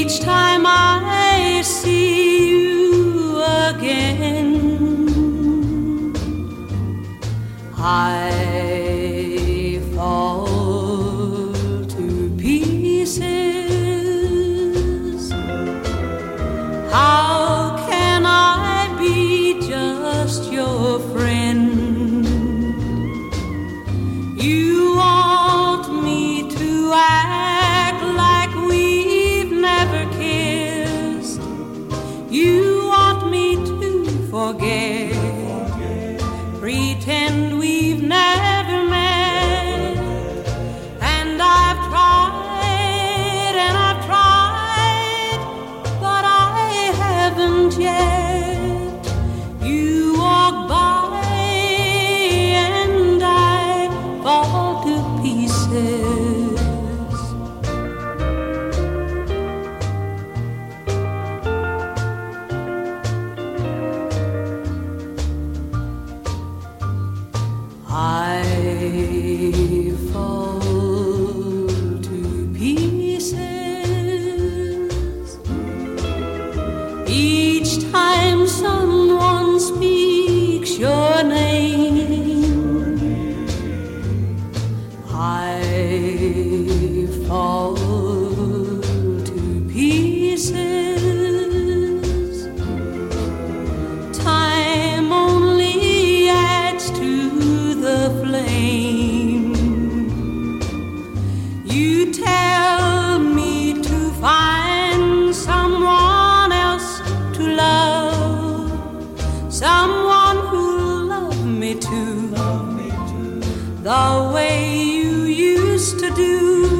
Each time I see you again, I fall to pieces. How can I be just your friend? You want me to act like we've never kissed. You want me to forget, pretend we've never met. And I've tried, but I haven't yet. You walk by and I fall to pieces. I fall to pieces each time someone speaks your name. I fall to pieces. Time only adds to the flame. You tell me to find someone else to love, someone who'll love me too, the way you used to do.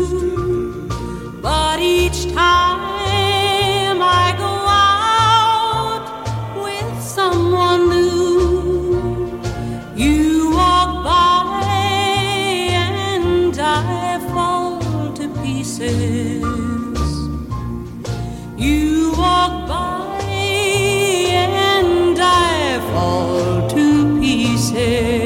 But each time I go out with someone new, you walk by and I fall to pieces. You walk by and I fall to pieces.